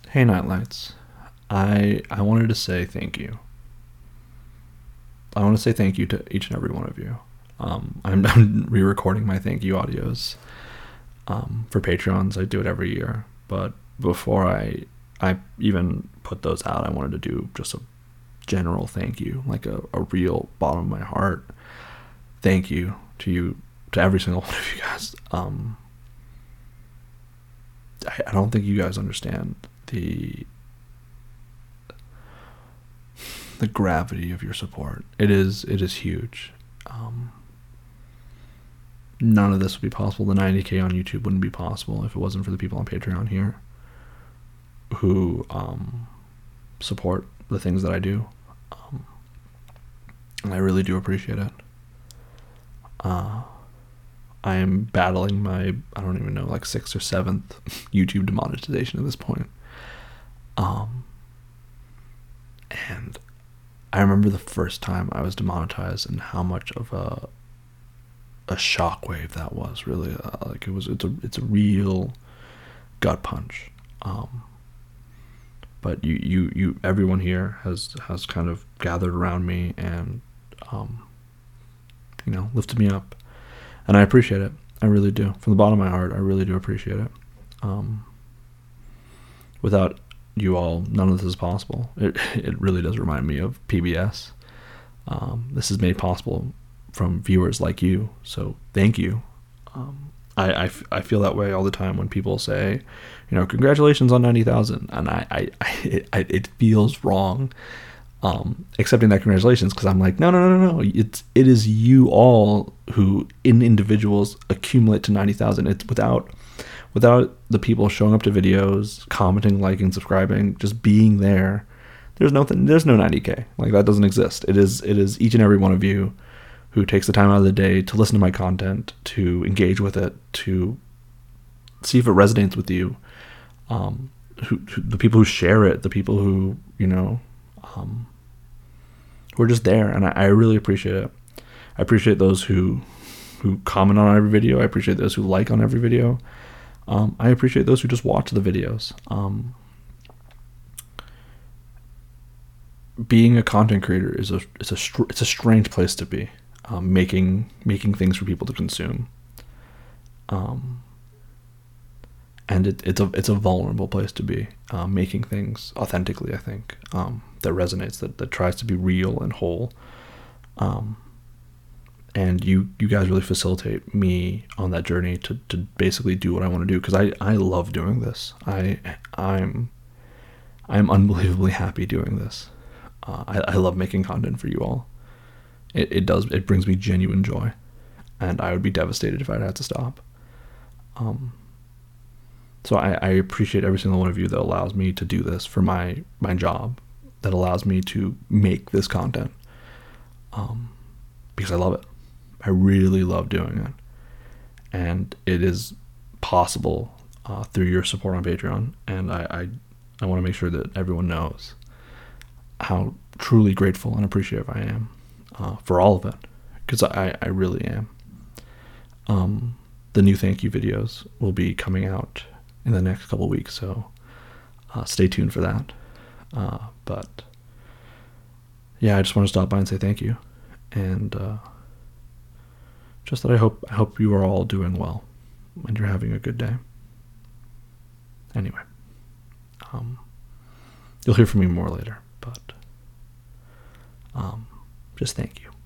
Hey Nightlights. I wanted to say thank you. I want to say thank you to each and every one of you. I'm re-recording my thank you audios for Patreons. I do it every year, but before I even put those out, I wanted to do just a general thank you, like a real bottom of my heart thank you to every single one of you guys. I don't think you guys understand the gravity of your support. It is huge. None of this would be possible. The 90K on YouTube wouldn't be possible if it wasn't for the people on Patreon here who support the things that I do. And I really do appreciate it. I am battling my, I don't even know, like 6th or 7th YouTube demonetization at this point. And I remember the first time I was demonetized and how much of a shockwave that was. Really, like it's a real gut punch. But you everyone here has kind of gathered around me and lifted me up, and I appreciate it. I really do. From the bottom of my heart, I really do appreciate it. Without you all, none of this is possible. It really does remind me of PBS. This is made possible from viewers like you, so thank you. I feel that way all the time when people say, congratulations on 90,000, and it feels wrong accepting that congratulations, because I'm like, no. It is you all who, in individuals, accumulate to 90,000. It's without the people showing up to videos, commenting, liking, subscribing, just being there. There's no 90K. Like, that doesn't exist. It is each and every one of you who takes the time out of the day to listen to my content, to engage with it, to see if it resonates with you. The people who share it, the people who who are just there, and I really appreciate it. I appreciate those who comment on every video. I appreciate those who like on every video. I appreciate those who just watch the videos. Being a content creator is a strange place to be. Making things for people to consume. And it's a vulnerable place to be, making things authentically, I think, that resonates, that tries to be real and whole. And you guys really facilitate me on that journey to basically do what I want to do, because I love doing this. I'm unbelievably happy doing this. I love making content for you all. It brings me genuine joy, and I would be devastated if I'd had to stop. So I appreciate every single one of you that allows me to do this for my job, that allows me to make this content, because I love it. I really love doing it, and it is possible through your support on Patreon, and I want to make sure that everyone knows how truly grateful and appreciative I am for all of it, because I really am. The new thank you videos will be coming out in the next couple weeks, so stay tuned for that. But yeah, I just want to stop by and say thank you, and just that I hope you are all doing well and you're having a good day. Anyway, you'll hear from me more later, but just thank you.